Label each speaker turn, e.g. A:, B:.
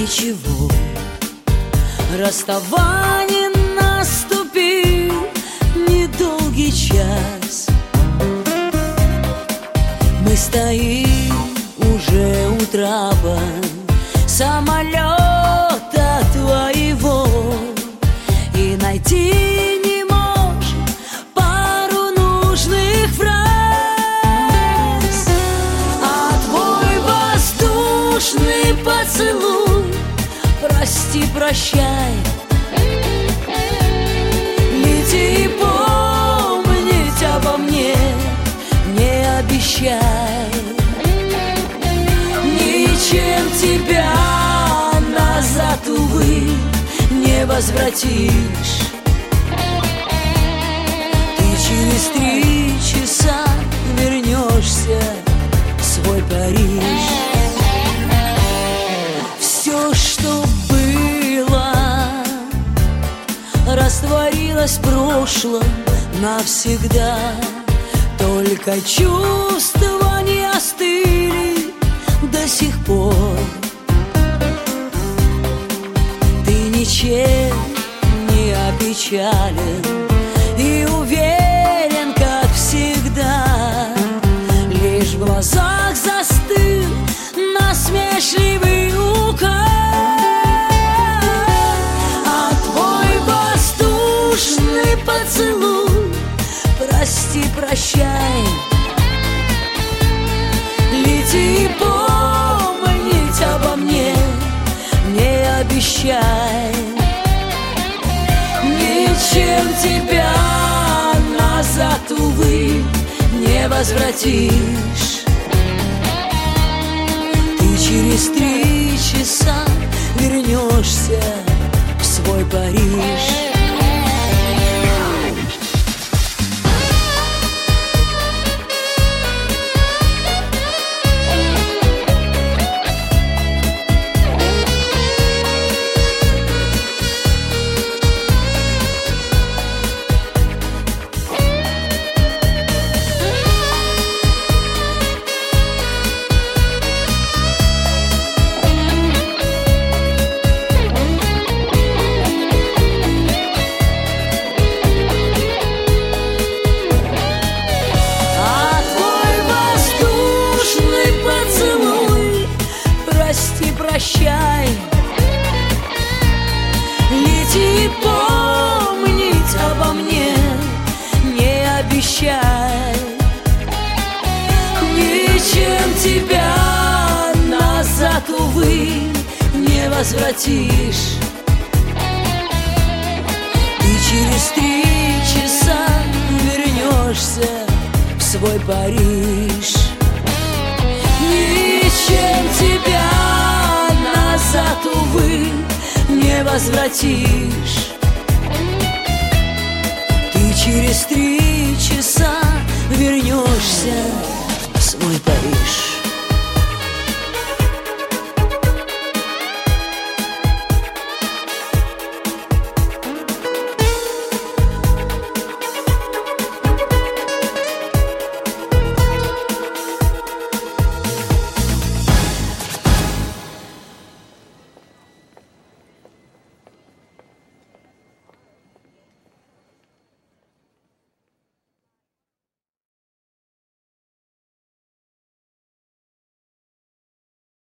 A: ничего, расставание наступил недолгий час. Мы стоим уже у трапа самолета твоего и найти не можем пару нужных фраз. А твой воздушный поцелуй, прости, прощай, лети и помнить обо мне не обещай. Ничем тебя назад, увы, не возвратишь. Ты через 3 часа вернешься в свой Париж. Все, что было, растворилось в прошлом навсегда. Только чувства не остыли до сих пор. Ты ничем не опечален и уверен, как всегда. Лишь в глазах застыл насмешливый укор. А твой воздушный поцелуй, прости, прощай, лети и помнить обо мне не обещай. Ничем тебя назад, увы, не возвратишь. Ты через 3 часа вернешься в свой Париж. Прощай, лети и помнить обо мне не обещай. Ничем тебя назад, увы, не возвратишь. Ты через 3 часа вернешься в свой Париж. Ничем тебя назад, увы, не возвратишь. Ты через 3 часа вернешься в свой Париж.